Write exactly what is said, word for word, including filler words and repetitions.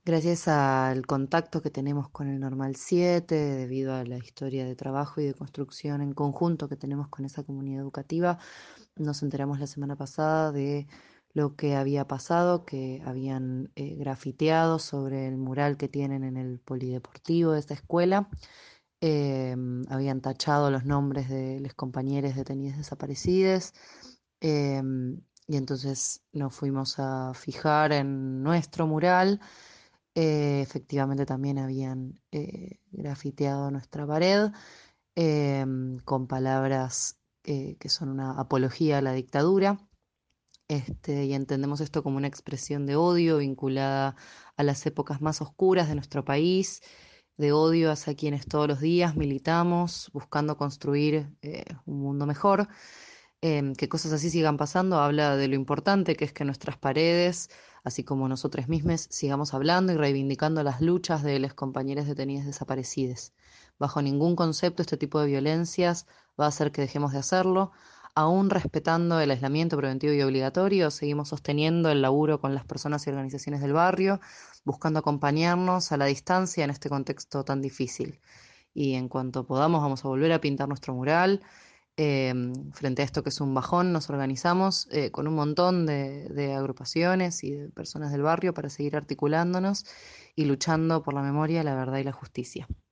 Gracias al contacto que tenemos con el Normal siete, debido a la historia de trabajo y de construcción en conjunto que tenemos con esa comunidad educativa, nos enteramos la semana pasada de lo que había pasado, que habían eh, grafiteado sobre el mural que tienen en el polideportivo de esta escuela. Eh, habían tachado los nombres de los compañeros detenidos desaparecidos. eh, y entonces nos fuimos a fijar en nuestro mural. Eh, efectivamente también habían eh, grafiteado nuestra pared, em, con palabras eh, que son una apología a la dictadura. Este, y entendemos esto como una expresión de odio vinculada a las épocas más oscuras de nuestro país, de odio hacia quienes todos los días militamos buscando construir eh, un mundo mejor. Em, que cosas así sigan pasando habla de lo importante que es que nuestras paredes, así como nosotros mismos, sigamos hablando y reivindicando las luchas de los compañeros detenidos desaparecidos. Bajo ningún concepto este tipo de violencias va a hacer que dejemos de hacerlo. Aún respetando el aislamiento preventivo y obligatorio, seguimos sosteniendo el laburo con las personas y organizaciones del barrio, buscando acompañarnos a la distancia en este contexto tan difícil. Y en cuanto podamos, vamos a volver a pintar nuestro mural. Eh, frente a esto que es un bajón, nos organizamos eh, con un montón de, de agrupaciones y de personas del barrio para seguir articulándonos y luchando por la memoria, la verdad y la justicia.